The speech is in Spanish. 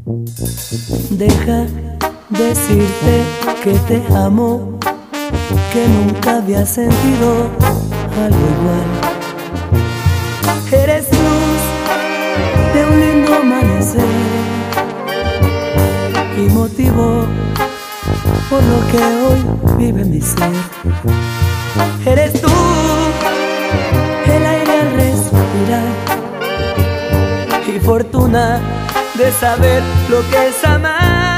Deja decirte que te amo, que nunca había sentido algo igual. Eres luz de un lindo amanecer y motivo por lo que hoy vive mi ser. Eres tú el aire al respirar y fortuna de saber lo que es amar.